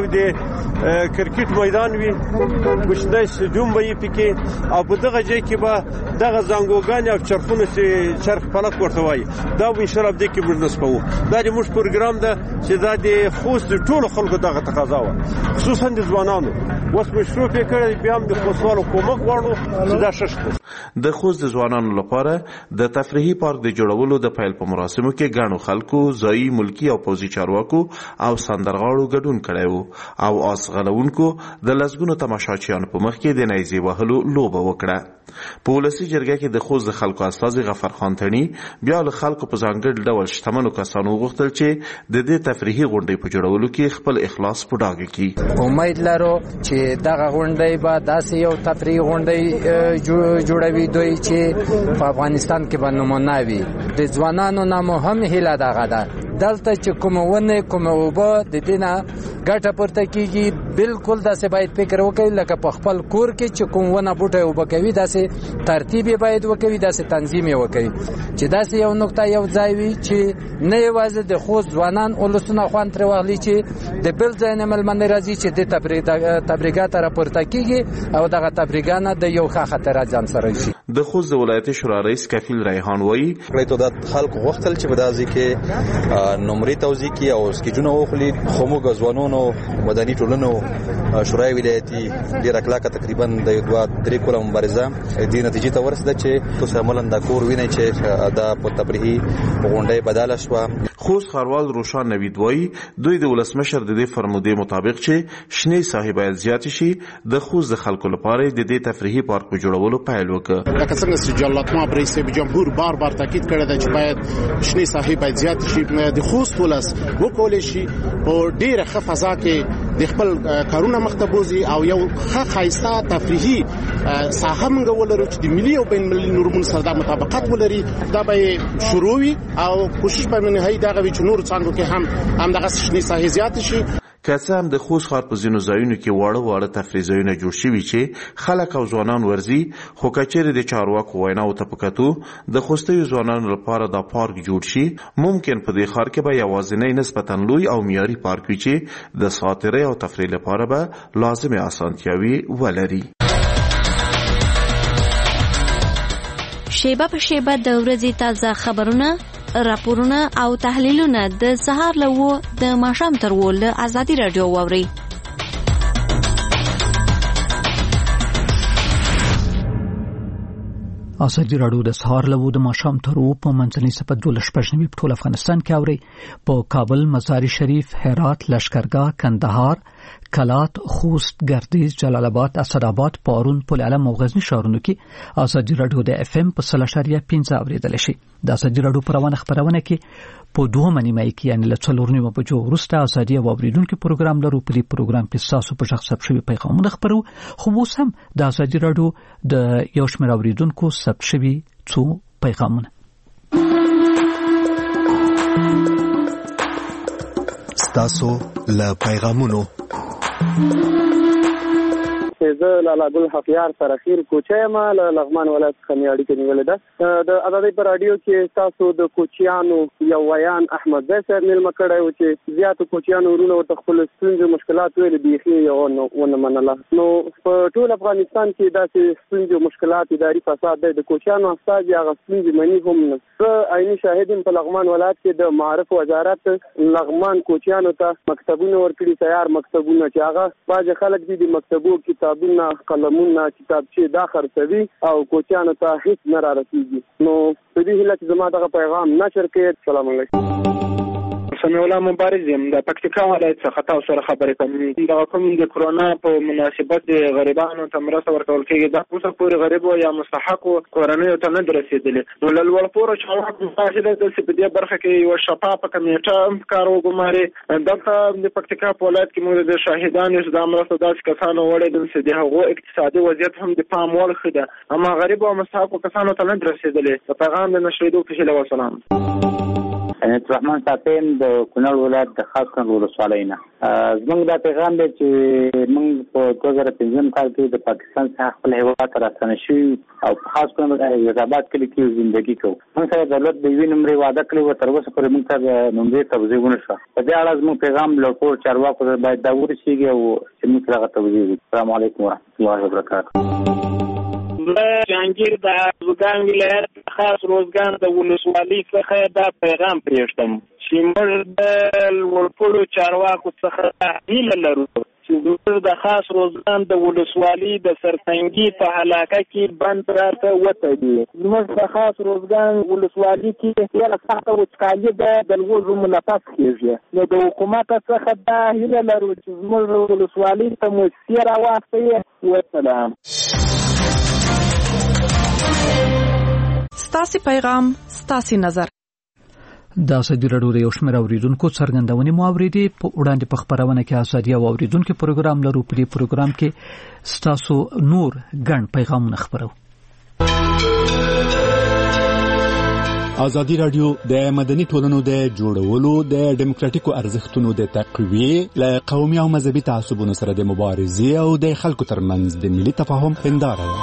[SPEAKER 7] د کرکټ میدان وي کوچنی سټیډیوم به یې پکې او په دغه ځای کې به دغه زنګوګانې او چرخونه چې چرخ فلک ورته وایي دا به انشاءالله په دې کې موږ نصبوو. دا د موږ پروګرام ده چې دا د خوست د ټولو خلکو دغه تقاضا وه خصوصا د ځوانانو. اوس مشروع یې کړی بیا هم د خوستوالو کومک غواړو چې دا ښه شي.
[SPEAKER 19] د خوست د ځوانانو لپاره د تفریحي پارک د جوړولو د پیل په مراسمو کې ګڼو خلکو ځایي ملکي او پوځي چارواکو او سندرغاړو ګډون کړی وو او آس غلونکو د لسګونو تماشاچیانو په مخ کې د نیزې وهلو لوبه وکړه. په ولسي جرګه کې د خوست د خلکو استازي غفر خان تڼي بیا له خلکو په ځانګړي ډول شتمنو کسانو وغوښتل چې د دې تفریحي غونډې په جوړولو کې خپل اخلاص په ډاګه کړي.
[SPEAKER 20] امید لرو چې دغه غونډې به داسې یو تفریحي غونډې جوړوي دوی چې په افغانستان کې به نمونه وي. د ځوانانو نه مو هم هیله دغه ده دلته چې کوم ونه کوم اوبه د دې نه ګټه پورته کیږي بالکل داسې باید فکر وکړي لکه په خپل کور کې چې کوم ونه بوټی اوبه کوي داسې ترتیب باید وکړي داسې تنظیم وکړي چې داسې یو نقطه یو ځای وي چې نه یوازې د خوست ځوانان ولسونه خوند ترې واخلي چې د بل ځای نه مېلمانه راځي چې د تبریګا ته راپورته کیږي او دغه تبریګا نه د یو ښه خطر ځان سره شي.
[SPEAKER 19] د خوست د ولایتي شورا رئیس کفیل ریحان وایي
[SPEAKER 21] د خلکو غوښتل چې په داسې کې نمرې توزیع کړي او سکیجونه وخلي خو موږ ځوانانو مدني ټولنو شورای ولایتي ډیره کلاکه تقریبا د 2-3 کاله مبارزه د نتیجې ته ورسېده چې تاسو عملاً د کور وینئ چې دا په تفریحي غونډه بدله شوه.
[SPEAKER 19] خوست ښاروال روشان نوید وایي دوی د ولسمشر د دې فرمودې مطابق چې شنې ساحې باید زیاتې شي د خوست د خلکو لپاره د دې تفریحي پارک په جوړولو پیل وکړ.
[SPEAKER 3] لکه څنګه چې جلالت ماب رئیس جمهور بار تاکید کړی دی چې باید شنې ساحې باید زیاتې شي. د خوست ولس وکولای شي په ډیره ښه فضا کې د خپل کارونه مخته بوزي او یو ښه ښایسته تفریحي ساحه موږ ولرو چې د ملي او بین المللي نورمونو سره د مطابقت ولري. دا به شروع وي او کوشش به منهي دغه چې نور څنګه کې هم دغه شنې ساحې زیات شي.
[SPEAKER 19] که څه هم د خوست ښار په ځینو ځایونو کې واړه تفریح ځایونه جوړ شوي چې خلک او ځوانان ورځي، خو که چیرې د چارواکو ویناو ته په کتو د خوستیو ځوانانو لپاره دا پارک جوړ شي، ممکن په دې ښار کې به یوازینی نسبتاً لوی او معیاري پارک وي چې د ساتیرۍ او تفریح لپاره به لازمې اسانتیاوې ولري.
[SPEAKER 22] شیبه په شیبه د ورځې تازه خبرونه، راپورونه او تحلیلونه د سهار له 9 د ماښام تر 10 له ازادي رادیو واورئ.
[SPEAKER 1] ازادي رادیو د سهار له 9 د ماښام تر 10 په منځنۍ سپه 12 په ټول افغانستان کې اوري. په کابل، مزار شریف، هرات، لشکرګاه، کندهار، کلات، خوست، گردیز، جلال آباد، اسداباد، پارون، پل علم او غزنی ښارونو کې ازادي رادیو د اف ام په 0.5 اوریدل شي. د ازادي رادیو خبرونه کې په 2 نیمه کې یعنی له 4 بجو وروسته ازادي او اوریدونکو پروګرام لرو. په دې پروګرام کې تاسو په شخص ثبت شوی پیغامونه خبرو، خو اوس هم د ازادي رادیو د یو شمېر اوریدونکو ثبت شوی څو پیغامونه
[SPEAKER 2] تاسو له پیغامونو
[SPEAKER 23] زه لالا ګل حفیار سره خیر کوچیما له لغمان ولایت څخه مې اړیکه نیولې ده. د ازادۍ پر رادیو کې تاسو د کوچیانو یو ویان احمد زی صاحب مېلمه کړی و چې زیاتو کوچیانو ورونه ورته خپل ستونزې مشکلات ویلې بیخي یې ونه منله. نو په ټول افغانستان کې داسې ستونزې او مشکلات اداري فساد دی. د کوچیانو استازي هغه ستونزې مني هم نه. زه عیني شاهد یم په لغمان ولایت کې د معارف وزارت لغمان کوچیانو ته مکتبونه ورکړي، تیار مکتبونه چې هغه بعضې خلک دي د مکتبو کتابونه، قلمونه، کتابچې دا خرڅوي او کوچیانو ته هیڅ نه رارسېږي. نو په دې هیله چې زما دغه پیغام نشر کړئ. سلام علیکم. سمیع الله مبارز یم د پکتیکا ولایت څخه تاسو سره خبرې کوم. د کوم د کرونا په مناسبت د غریبانو ته مرسته ورکول کېږي. دا اوسه پورې غریب یا مستحق کورنیو ته نه رسیدلې. نو له لوړ پوړو چارواکو څخه د دې برخه کې یو شفافه کمیټه کار وګماري. دلته د پکتیکا په ولایت کې موږ د شاهدانو د امرسته داسې کسانو وړاندې د هغو اقتصادي وضعیت هم د پام وړ خده، اما غریب او مستحق کسانو ته نه رسیدلې. په پیغام د نشریدو په هیله وسلام.
[SPEAKER 24] رحمان صاحب د کونړ ولایت د خاص کونړ ولسوالۍ نه زموږ دا پیغام دی چې موږ په 2015 کال کې د پاکستان څخه خپل هیواد ته راستنه شوي او په خاص کونړ آباد کلي کې ژوندګي کوو. موږ سره دولت د یوې نمرې وعده کړې وه، تر اوسه پورې موږ ته نمرې توضیح ونه شوه. په دې اړه زموږ پیغام له ټولو چارواکو سره باید دا ورسېږي او چې موږ ته هغه توضیح وکړي. السلام علیکم ورحمة الله وبرکاته.
[SPEAKER 25] جهانگیر د روزګان ولایت خاص روزګان د ولسوالۍ څخه دا پیغام پرېږدم چې موږ د لوړپوړو چارواکو څخه هیله لرو چې موږ د خاص روزګان د ولسوالۍ د سرسنګي په علاقه کې بند راته وتړي. موږ د خاص روزګان ولسوالۍ کې ډېره سخته وچکالي ده، د لوږې منعکس کېږي. نو د حکومت څخه دا هیله لرو چې موږ ولسوالۍ ته موسسې راواستوي. وسلام.
[SPEAKER 26] ستاسي پیغام، ستاسي نظر.
[SPEAKER 1] د ازادي رادیو د یو شمېر اوریدونکو څرګندونې مو اورېدې. په وړاندې په خبرونه کې ازادي او اوریدونکو پروګرام لرو. په دې پروګرام کې ستاسو نور ګڼ پیغامونه خبرو.
[SPEAKER 27] ازادي رادیو د مدني ټولنو د جوړولو، د ډیموکراټیکو ارزښتونو د تقویې، له قومي او مذهبي تعصبونو سره د مبارزې او د خلکو ترمنځ د ملي تفاهم هنداره ده.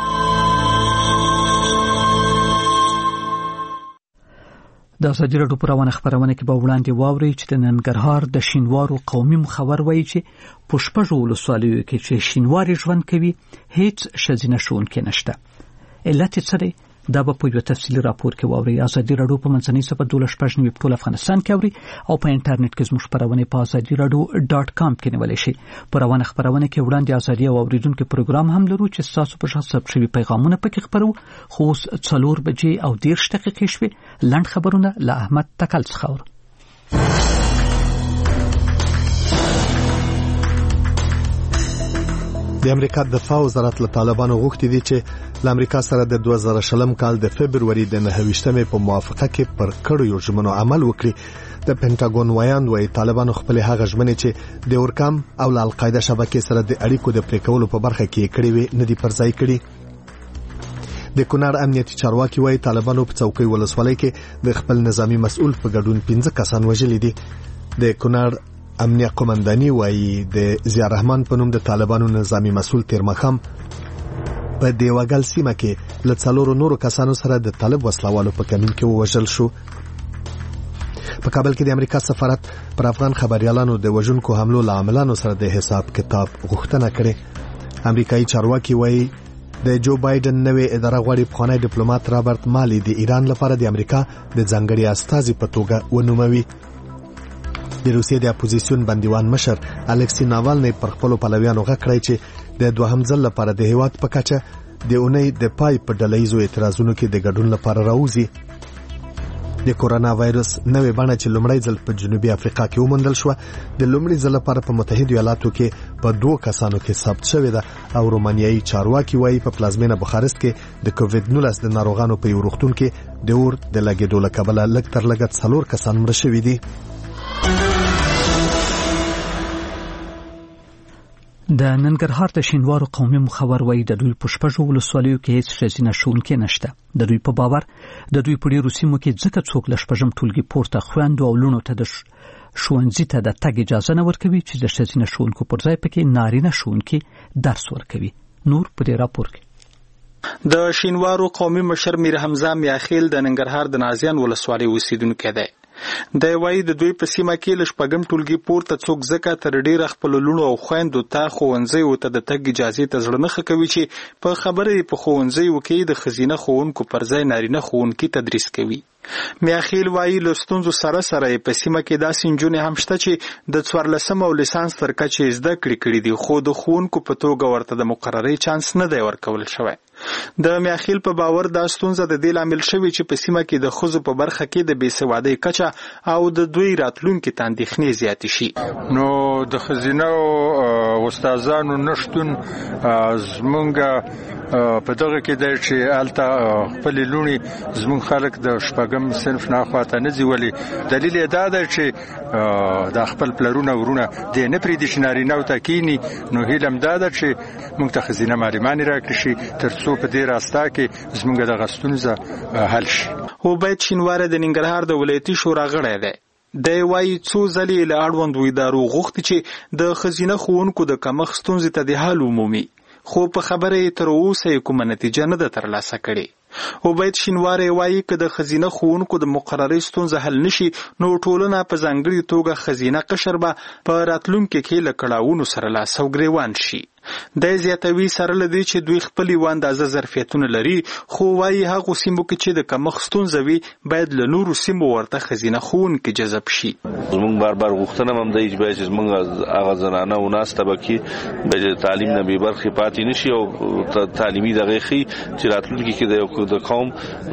[SPEAKER 1] د ازادي رادیو خبرونه کې به وړاندې واوري چې د ننګرهار د شینوارو قومي مخور وایي چې په شپږو ولسوالیو کې چې شینواري ژوند کوي هیڅ ښځینه ښوونکې نشته. علت یې څه دی؟ دا به په یو تفصیلي راپور کې واوري. ازادي راډیو په منځنۍ صفحه 12 په ټول افغانستان کې اوري او په انټرنیټ کې زموږ خبرونه په azadiradio.com کې نیولای شي. په خبرونه کې وړاندې ازادي او اوریدونکو پروګرام هم لرو چې تاسو په شخص ثبت شوی پیغامونه پکې خبرو. خو 4 بجې او 10 دقیقې شوي. لاند خبرونه له احمد تکل څخه اورو.
[SPEAKER 2] د امریکا دفاع وزارت له طالبانو غوښتي دي چې له امریکا سره د 2000 کال د فبرवरी د 9 په موافقه کې پر کړیو ژمنو عمل وکړي. د پینټاګون وایاند وايي طالبانو خپل هغه ژمنې چې د اورکام او د القاعده شبکې سره د اړیکو د پریکولو په برخه کې کړې وي نه دي پرځای کړي. د کونړ امنیتي چارواکي وايي طالبانو په څوکۍ ولسوالۍ کې د خپل نظامی مسؤل په ګډون 15 کسان وژلي دي. د کونړ امنیه قومنداني وايي د ضیاء الرحمن په نوم د طالبانو نظامی مسؤل تیرمخم په دیوګل سیمه کې له 4 نورو کسانو سره د طالب وسلوالو په کمین کې وژل شو. په کابل کې د امریکا سفارت پر افغان خبريالانو د وژونکو حملو لاملانو سره د حساب کتاب غوښتنه کړې. امریکایي چارواکي وايي د جو بایدن نوې اداره غواړي پخوانی ډیپلوماټ رابرټ مالی د ایران لپاره د امریکا د ځانګړي استازي په توګه ونوموي. د روسیې د اپوزیسیون بندیوان مشر الکسی ناوالنی پر خپل پلویانو غږ کړی چې د دوهم ځل لپاره د هیواد په کچه د اونۍ د پای په ډلهیزو اعتراضونو کې د ګډون لپاره راوځي. د کورونا وایرس نوې بڼه چې لومړی ځل په جنوبي افریقا کې وموندل شو د لومړي ځل لپاره په متحده ایالاتو کې په 2 کسانو کې ثبت شوې ده او رومانیایي چارواکي وايي په پلازمینه بخارست کې د کووید 19 د ناروغانو په یو روغتون کې د اور د لګیدو له کبله لږ تر لږه 4 کسان مړه شوي دي.
[SPEAKER 1] د ننګرهار د شینوارو قومي مخور وایي د دوی په شپږو ولسوالیو کې هیڅ ښځینه ښوونکې نشته. د دوی په باور د دوی په ډیرو سیمو کې ځکه څوک له شپږم ټولګي پورته خویندو او لوڼو ته د ښوونځي ته د تګ اجازه نه ورکوي چې د ښځینه ښوونکو پر ځای پکې نارینه ښوونکي درس ورکوي. نور په دې راپور کې
[SPEAKER 15] د شینوارو قومي مشر میر حمزه میاخیل د ننګرهار د نازیان ولسوالۍ اوسیدونکی دی. د وای د دوی په سیمه کې لشپګم ټولګي پورته څوک زکه تر ډیر خپل لونو او خويندو ته خوونځي او ته د تګ اجازه ته ځړنه کوي چې په خبرې په خوونځي وکي د خزینه خوونکو پر ځای نارینه خوونکي تدریس کوي. میاخیل وای لستونزو سره په سیمه کې داسې انجونې هم شته چې د 14 او لیسانس تر کچې زده کړې دي خو د خوونکو په توګه ورته د مقرري چانس نه دی ورکول شوی. د میاخیل په باور دا ستونزه د دې لامل شوی چې په سیمه کې د خزو په برخه کې د بیسوادۍ کچه او د دوی راتلونکو ته اندېښنې زیات شي.
[SPEAKER 4] نو د خزینه او استادانو نشټون زمونږ په دغه کې د چې الته خپل لونی زمون خلک د شپږم صنف نه خواته نه ځولي. دلیل دا ده چې د خپل پلرونه ورونه د نه پریدي شناري نو تکینی نو هیلم دا ده چې مونږ ته خزینه مالیمانی راکړي شي ترڅو په دې راستا کې زمونږ د غستونزه حل شي.
[SPEAKER 15] عبید شینوار د ننګرهار د ولایتي شورا غړی دی. د وای څو ځلې له اړوند ادارو غوښتي چې د خزینه خوونکو د کمښت ستونزې ته د حل عمومي خو په خبره تر اوسه کومه نتیجه نه ده ترلاسه کړې. عبید شینوار وایي که د خزینه خوونکو د مقرري ستونزه حل نشي نو ټولنه په ځانګړي توګه خزینه قشر به په راتلونکي کې له کړاوونو سره لاس او ګریوان شي. د زیاتوي سره لدی چې دوی خپل واندازه ظرفیتونه لري خو وایي هغه سیمو کې چې د کمښت ستونزه وي باید له نورو سیمو ورته خزینه خوونکي جذب شي.
[SPEAKER 5] زمونږ بار غوښتنه هم دی چې زمونږ هغه زنانه او ناس طبقه به تعلیم نه به برخه پاتې نشي او تعلیمي دغه خي چې راتلونکي کې د قوم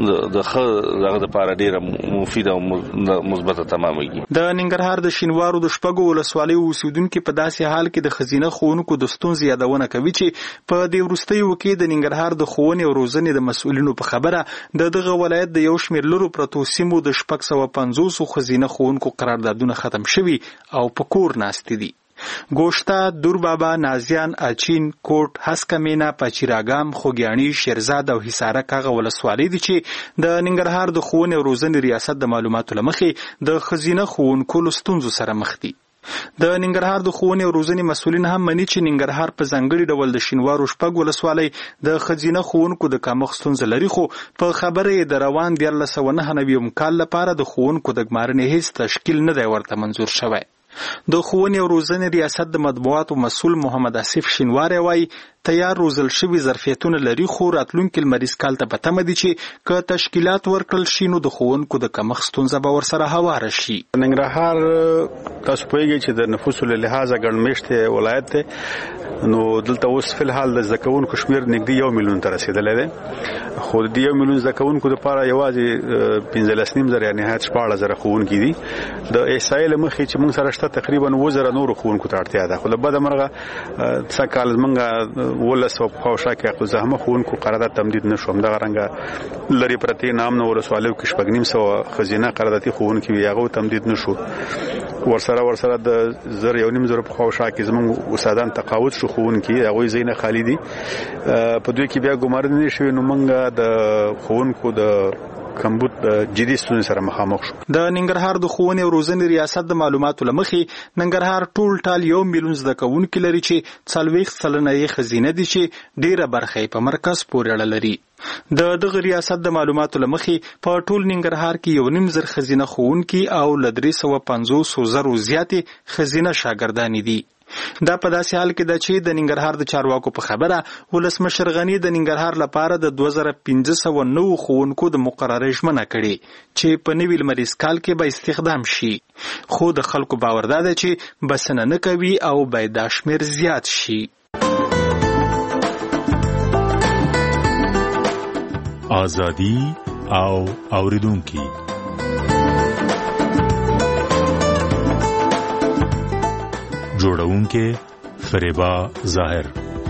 [SPEAKER 5] دغه لپاره ډیره مفیده او مثبته تمامېږي.
[SPEAKER 15] د ننګرهار د شینوارو د شپږو ولسوالۍ اوسیدونکو په داسې حال کې د خزینه خوونکو د ستونزې یادونه کوي چې په دې وروستیو کې د ننګرهار د ښوونې او روزنې د مسؤلینو په خبره دغه ولایت د یو شمېر لرو پرتو سیمو د 650 خزینه خوونکو قراردادونه ختم شوي او په کور ناست دي. گوشتا، دوربابا، نازیان، اچین، کوټ، هسکمینا، پچیراګام، خوګیانی، شیرزاد او حصارک هغه ولسوالۍ دي چې د ننګرهار د ښوونې او روزنې ریاست د معلوماتو له مخې د خزینه ښوونکو له ستونزو سره مخ دي. د ننګرهار د ښوونې او روزنې مسؤلین هم مني چې ننګرهار په ځانګړي ډول د شینوارو شپږ ولسوالۍ د خزینه ښوونکو د کمښت ستونزه لري خو په خبره یې د روان 1999 کال لپاره د ښوونکو د ګمارنې هیڅ تشکیل نه دی ورته منظور شوی. د ښوونې او روزنې ریاست د مطبوعاتو مسؤل محمد اسف شینواری وایي تیار روزل شوي ظرفیتونه لري، خو راتلونکي لمریز کال ته په تمه دي چې که تشکیلات ورکړل شي نو د ښوونکو د کمښت ستونزه به ورسره هواره شي.
[SPEAKER 6] ننګرهار تاسو پوهیږئ چې د نفوسو له لحاظه ګڼ میشته ولایت دی، نو دلته اوس فی الحال د زده کوونکو شمیر نږدې 1 میلیون ته رسیدلی دی، خو د 1 میلیون زده کوونکو لپاره یوازې 15.5 یا نهایت 14,000 ښوونکي دي. د احصایې له مخې چې موږ سره شته تقریبا 9,000 نورو ښوونکو ته اړتیا ده، خو له بده مرغه سږکال موږ 1900 په خواوشا کې زحمه ښوونکو قرارداد تمدید نه شو. همدغه رنګه لرې پرتې نامنو ولسوالیو کې 9,500 ښځینه قراردادي ښوونکي وي، هغه تمدید نه شو. ورسره د 1,500 په خواوشا کې زموږ استادان تقاعد شو ښوونکي، هغوی ځایونه خالي دي. په دوی کې بیا ګمارنه نه شوې، نو موږ د ښوونکو د کمبود جدي ستونزې سره مخامخ شو.
[SPEAKER 15] د ننګرهار د ښوونې او روزنې ریاست د معلوماتو له مخې ننګرهار ټال 1 میلیون زده کوونکي لري چې 40% یې ښځینه دي چې ډیره برخه یې په مرکز پورې اړه لري. د دغه ریاست د معلوماتو له مخې په ټول ننګرهار کې 1.5 ښځینه ښوونکي او له 350,000 زیاتې ښځینه شاګردانې دي. دا په داسې حال کې ده چې د ننګرهار د چارواکو په خبره ولسمشر غني د ننګرهار لپاره د 2509 ښوونکو د مقررې ژمنه کړې چې په نوي لمریز کال کې به استخدام شي، خو د خلکو باور دا دی چې بسنه نه کوي او باید دا شمیر زیات شي.
[SPEAKER 27] آزادي او اوریدونکي جوړونکې فریبا ظاهر.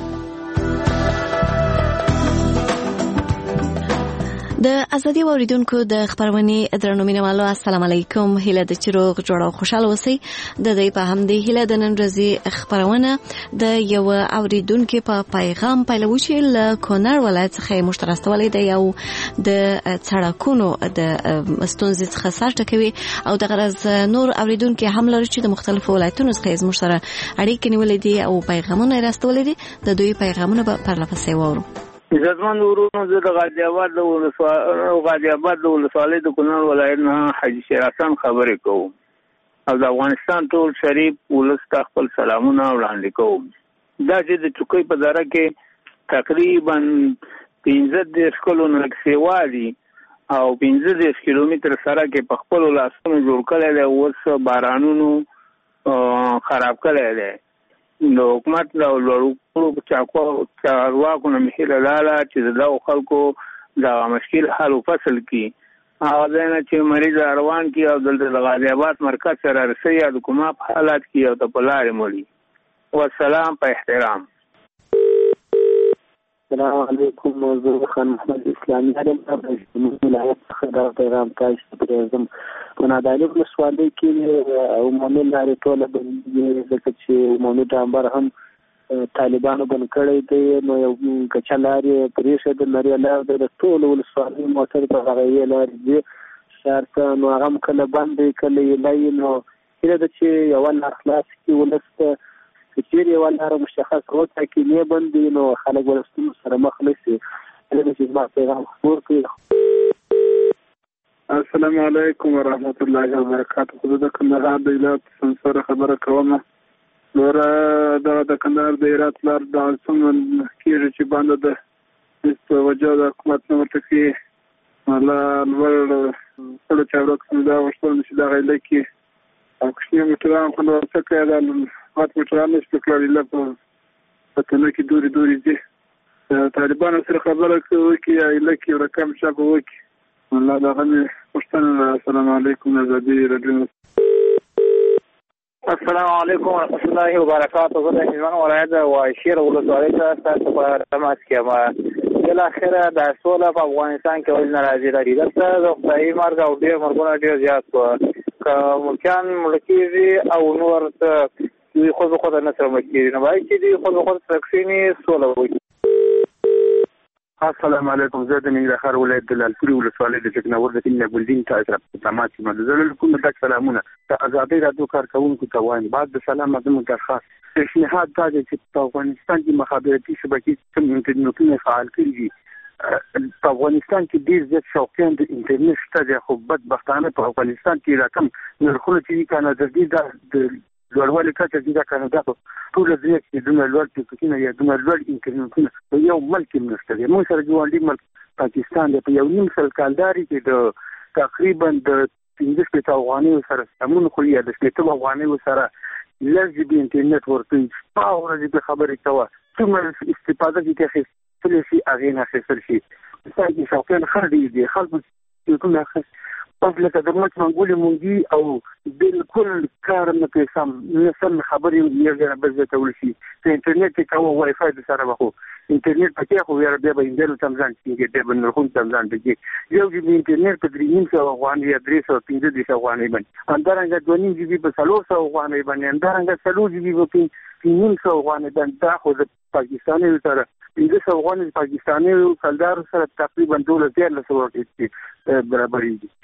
[SPEAKER 22] د ازادي اوریدونکو د خبرونې درنو مینوالو السلام علیکم، هیله د چروغ جوړ او خوشاله اوسئ. د دې په همدې هیله د نن ورځې خبرونه د یو اوریدونکو په پیغام پیلوي چې له کونړ ولایت څخه مشترستولې د یو د سړکونو د ستونزې څخه سر ټکوي او د غرض نور اوریدونکو هم لري چې د مختلفو ولایتونو څخه زموږ سره اړیکې نیولې دي او پیغامونه راستولې دي. د دوی پیغامونه به پرلپسې واورو.
[SPEAKER 25] عزتمن ورونو، زه د غازی آباد د ولسوالۍ د کونړ ولایت نه حاجي شیر حسن خبرې کوم او د افغانستان ټول شریف ولس ته خپل سلامونه وړاندې کوم. دا چې د چوکۍ په دره کې تقریبا 15 کلونه سیوا دي او 15 کیلومتر سره کې په خپل لاسونو جوړ کړی دی، اوس بارانونو خراب کړی دی. د حکومت له لوړو چارواکو نه مې هیله لاله چې د خلکو د مشکل حل او فصل کړي، هغه ځای نه چې مریض روان کړي او دلته د غازی آباد مرکز سره رسوي یا د کومه په حالات کې او ته په لارې مړي. والسلام په احترام.
[SPEAKER 23] السلام علیکم، موضوع خان محمد اسلامي علم د ولایت څخه دا پیغام تاسو ته زم په نادالي ولسوالۍ کې عمومي لارې ټوله بندي، ځکه چې عمومي ډامبر هم طالبانو بند کړی دی، نو یو کچه لارې پرېښه د نرۍ لار د ټولو ولسوالۍ موټر په هغه یې لارې ځي ښار ته، نو هغه هم کله بند دی کله یې لایي. نو هیله ده چې یوه لار خلاص کړي ولس ته، که چیرې یوه لاره مشخص وټاکي نه بند وي نو خلک به له ستونزو سره مخ نه شي. هیله ده چې زما پیغام خپور کړي.
[SPEAKER 8] السلام علیکم ورحمت الله وبرکاته. زه د کندهار د ایلات سره خبره کوم. نور د کندهار د ایرات لار د څنګه کېږي چې باندې د په وجه د حکومت نه ورته کې مالا لوړ خپل چارواکو دا وشتل چې دا غیله کې او کښنی موټران خو نو څه کوي دا مات موټران نشته کړی لکه په تنه کې دوري دي طالبانو سره خبره کوي چې ایله کې رقم شابه وکي. الله دا غني پښتنه. السلام علیکم ازادي رادیو.
[SPEAKER 25] السلام علیکم ورحمۃ اللہ وبرکاتہ. زه د هلمند ولایت واشیر ولسوالۍ څخه تاسو په تماس کې یم. بالاخره د سوله په افغانستان کې ولې ناراضي لري؟ دلته د خدایي مرګ او ډېر مرګونه ډېر زیات شو، که ملکیان مړه کېږي او نور څه دوی خود به خود نه سره مړه کېږي، نو باید چې دوی خود به خود سره کښېني سوله وکړي.
[SPEAKER 8] السلام علیکم. زه د ننګرهار ولایت د لالپورې ولسوالۍ د ټکناور د کینه ګلدین ته سره تماس یم. زه له کوم تک سلامونه د ازادۍ رادیو کارکونکو ته وایم. بعد د سلام زموږ درخواست پیشنهاد دا دی چې په افغانستان کې مخابراتي شبکې کوم انټرنیټونه فعال کړي دي. په افغانستان کې ډېر زیات شوقیان د انټرنیټ شته دي، خو بدبختانه په افغانستان کې رقم نرخونه چې کنه د دې د
[SPEAKER 9] لوړوالي کچه چې دا کاناډا په ټول ځای کې دومره لوړ ټیکنالوژي یا دومره لوړ انټرنیټونه په یو ملک کې نشته دی. موږ سره ګاونډي ملک پاکستان دی په یو نیم سل کالداري کې د تقریبا د 15 افغانۍ سره سمون خو یا د 15 افغانۍ سره لږ به انټرنیټ ورته په ورځ به خبرې کوه څومره استفاده کې خپل شي اغه نه خسر شي څنګه شاوکن خردي دي خلک کوم اخر پس لکه د مچ منګولي مونږی او بالکل کار نه کوي سم خبرې یې به ته ولشي په انټرنیټ کې کوم وای فای د سره وخو انټرنیټ پکې خو یې بیا به اندل تمزان کې د بنرخون تمزان کې یو جی بي انټرنیټ په 300 افغان یا 315 افغانۍ باندې اندرنګ 2.5 جی بي په 300 افغانۍ باندې اندرنګ 300 جی بي په 300 افغانۍ باندې دا خو د پاکستاني سره د افغان پاکستاني کلدار سره تقریبا 1200 ورته برابرې دي.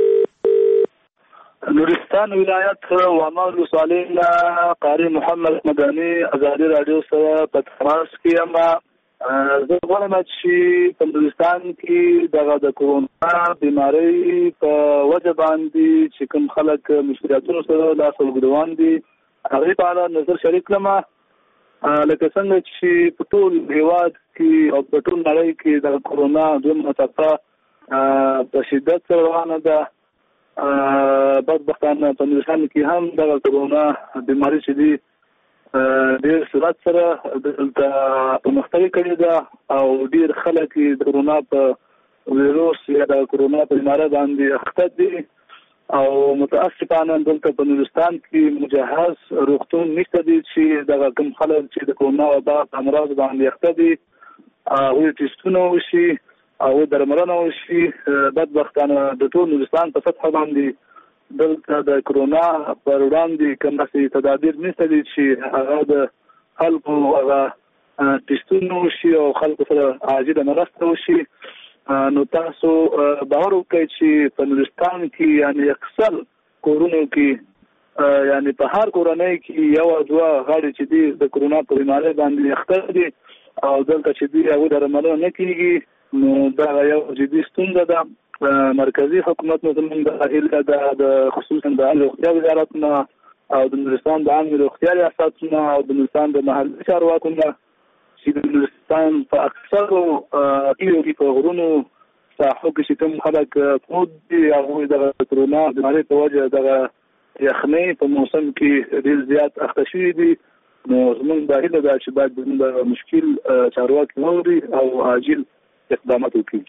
[SPEAKER 10] نورستان ولایت وامر صالح قاری محمد مدني ازادي رادیو سره په تماس کې اما زه غواړم چې په نورستان کې د کورونا بیماری په وجه باندې چې کوم خلک مشکلاتونو سره لاس وګړوان دي هغه په اړه نظر شریک کړم لکه څنګه چې په ټول هیواد کې او په ټول نړۍ کې د کورونا دویمه څپه په شدت سره روانه ده. بدبختانه په نورستان کې هم د کورونا بیماری چې دی ډېر سرعت سره د مختلف کړي ده او ډېر خلک د کورونا په ویروس یا د کورونا په بیماری باندې اخته دي او متاسفانه دلته په نورستان کې مجهز روغتون نشته دي چې د کوم خلک چې د کورونا وبا امراض باندې اخته دي او ټیسټونه وشي او درملنه وشي. بدبختانه د ټول نورستان په سطح باندې دلته د کورونا پر وړاندې کوم څه تدابیر نشته دي چې هغه د خلکو هغه ټیسټونه وشي او خلکو سره عاجله مرسته وشي. نو تاسو باور وکړئ چې په نورستان کې یعنی اکثر کورونو کې یعنی په هر کورنۍ کې یو دوه غړي چې دي د کورونا په بیماری باندې اخته دي او دلته چې دي هغه درملنه نه کیږي. نو دا یو جدي ستونزه ده. مرکزی حکومت نو زموږ د خصوصا د روغتیا وزارت نه او د نورستان د عامه روغتیا ریاستونه او د نورستان د محلي چارواکو نه چې د نورستان په اکثرو کلیو په غرونو ساحو کې چې کوم خلک پروت دي هغوی د کورونا بیمارۍ په وجه دغه یخنۍ په موسم کې ډېر زیات اخته شوي دي. نو زموږ دا هیله ده چې باید د مشکل چارواکي واوري او عاجل اقدامات وکړي.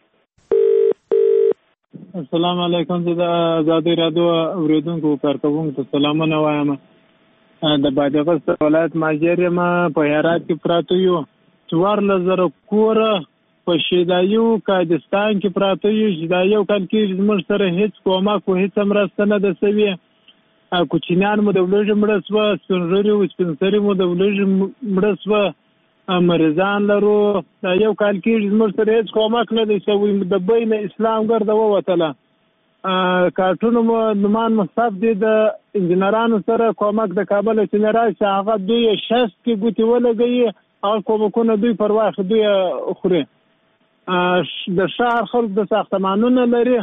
[SPEAKER 11] السلام علیکم زه د ازادي رادیو اوریدونکو کارکوونکو سلامونه وایم. د بادغیس ولایت ماجر یم په هرات کې پراته یو 4000 کور په شیدایو کاردستان کې پراته یو چې دا یو کال کې زموږ سره هیڅ کومه کو هیڅ مرسته نه ده سوي. کوچینان مو د ولژ مړ سو سنجوري او سپنسري مو د ولژ مړ سو مریضان لرو. دا یو کال کې زموږ سره هیڅ کومک نه دی سوی. د بین اسلام ګرځه ووتله کارټونو مو نمان مصاب دي د انجنیرانو سره کومک د کابل انجنیرای چې هغه دوی شخص کې ګوتې ولګي او کومکونه دوی پر واخ دوی خوري. د شهر خلک د ساختمانونو لري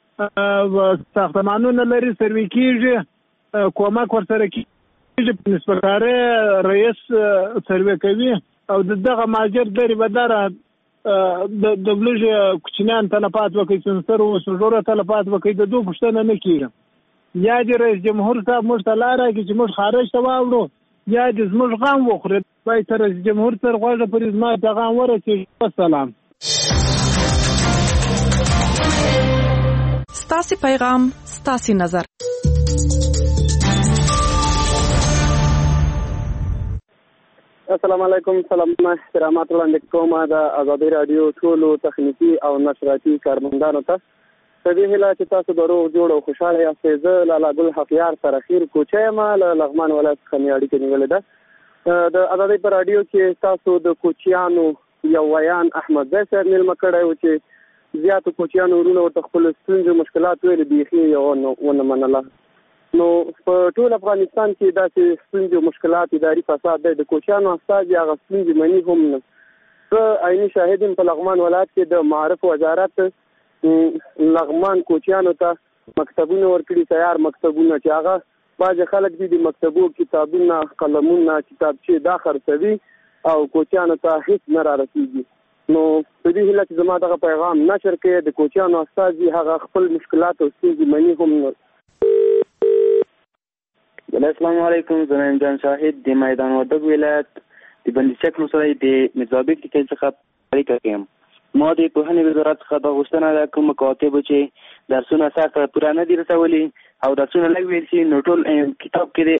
[SPEAKER 11] سروي کېږي کومک ورسره کېږي نسبتاره رئیس سروي کوي او دغه ماجر درې بدره د بلوژ کوچنیان تلفات وکړي سنسر او سنجوره تلفات وکړي د دوه پښتنه نه کېږي. یا د رئیس جمهور صاحب موږ ته لاره کې چې موږ خارج ته واوړو یا د زموږ غم وخوري. باید تر رئیس جمهور سره غواړه پر زما پیغام ورسېږي. السلام.
[SPEAKER 26] ستاسو پیغام ستاسو نظر.
[SPEAKER 23] السلام علیکم. سلامونه احترامات وړاندې کوم د ازادي رادیو ټولو تخنیکی او نشراتي کارمندانو ته. په دې هیله چې تاسو د روغ جوړ او خوشاله یاست. زه لالا ګل حقیار سره خیر کوچه یم له لغمان ولایت څخه مې اړیکه نیولې ده. د ازادي په رادیو کې تاسو د کوچیانو یو ویان احمد زی صاحب مېلمه کړی و چې زیاتو کوچیانو ورونه ورته خپل ستونزې مشکلات ویلې بیخي یې ونه منله. نو په ټول افغانستان کې داسې ستونزې او مشکلات اداري فساد دی. د کوچیانو استازي هغه ستونزې مني هم نه. زه عیني شاهد یم په لغمان ولایت کې د معارف وزارت لغمان کوچیانو ته مکتبونه ورکړي تیار مکتبونه چې هغه باج خلک دي د مکتبو کتابونه قلمونه کتابچې دا خرڅوي او کوچیانو ته هیڅ نه رارسیږي. نو په دې هیله چې زما دغه پیغام نشر کړي د کوچیانو استازي هغه خپل مشکلات او ستونزې مني هم نه.
[SPEAKER 7] السلام علیکم، زه جان شاهد د میدان وردګ ولایت د بندیچک نوسرای د مزابق د کې څخه اړیکه کوم. ما د پوهنې وزارت څخه د غوښتنه ده کوم مکاتب چې درسونه سخت پوره نه دي رسولي او درسونه لږ ویل شي نو ټول کتاب کې